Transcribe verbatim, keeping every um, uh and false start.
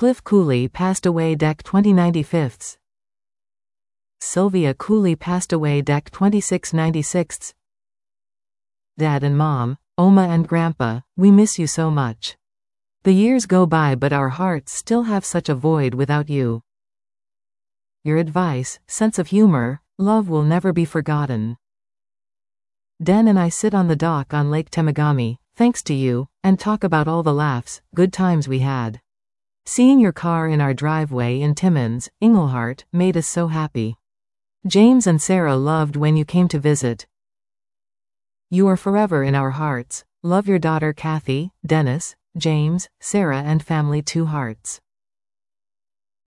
Cliff Cooley passed away Dec twenty ninety-fifths. Sylvia Cooley passed away Dec twenty-six ninety-sixths. Dad and Mom, Oma and Grandpa, we miss you so much. The years go by but our hearts still have such a void without you. Your advice, sense of humor, love will never be forgotten. Dan and I sit on the dock on Lake Temagami, thanks to you, and talk about all the laughs, good times we had. Seeing your car in our driveway in Timmins, Englehart, made us so happy. James and Sarah loved when you came to visit. You are forever in our hearts. Love your daughter Kathy, Dennis, James, Sarah and family. Two hearts.